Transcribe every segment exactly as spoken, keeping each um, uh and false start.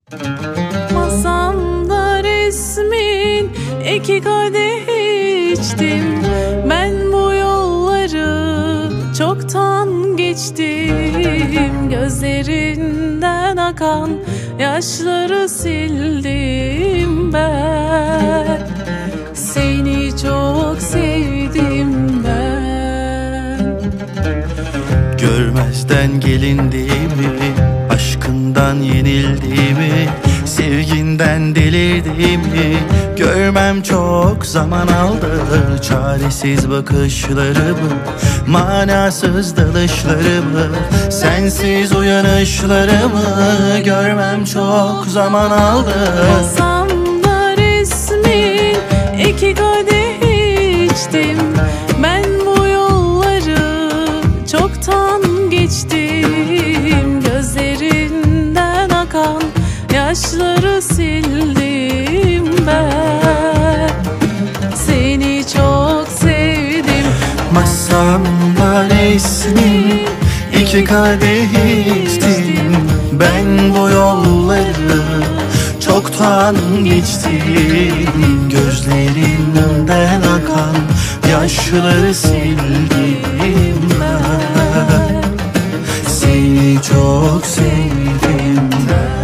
Masamda resmin iki kadeh içtim. Ben bu yolları çoktan geçtim. Gözlerinden akan yaşları sildim ben. Seni çok sevdim ben. Görmezden gelindiğimi, aşkından yenildiğimi, sevginden delirdiğimi görmem çok zaman aldı. Çaresiz bakışlarımı, manasız dalışlarımı, sensiz uyanışlarımı görmem çok zaman aldı. Masamda resmin iki kadeh içtim. Ben bu yolları çoktan geçtim. Gözlerinden akan yaşları sildim ben. Seni çok sevdim. Masamda resmin iki kadeh içtim. Ben bu yolları çoktan geçtim. Gözlerinden akan yaşları sildim ben. Seni çok sevdim ben.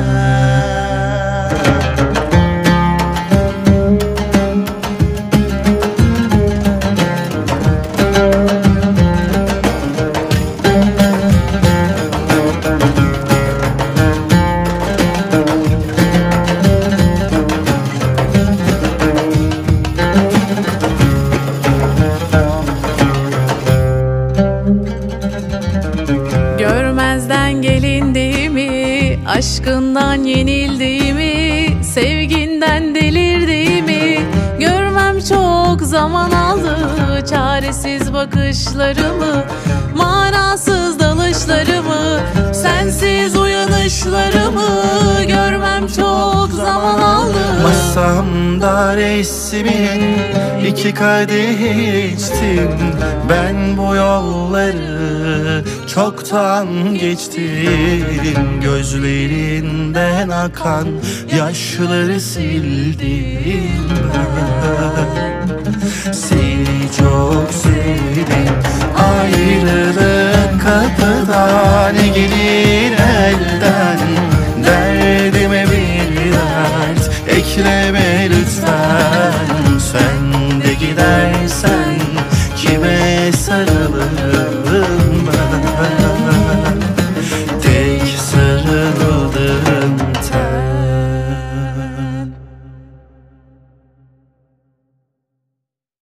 Görmezden gelindiğimi, aşkından yenildiğimi, sevginden delirdiğimi görmem çok zaman aldı. Çaresiz bakışlarımı, manasız dalışlarımı, sensiz uyanışlarımı görmem çok zaman aldı. Masamda resmin iki kadeh içtim. Ben bu yolları çoktan geçtim. Gözlerinden akan yaşları sildim ben. Seni çok sevdim. Ayrılık kapıdan gelir elden. Derdime bir dert ekleme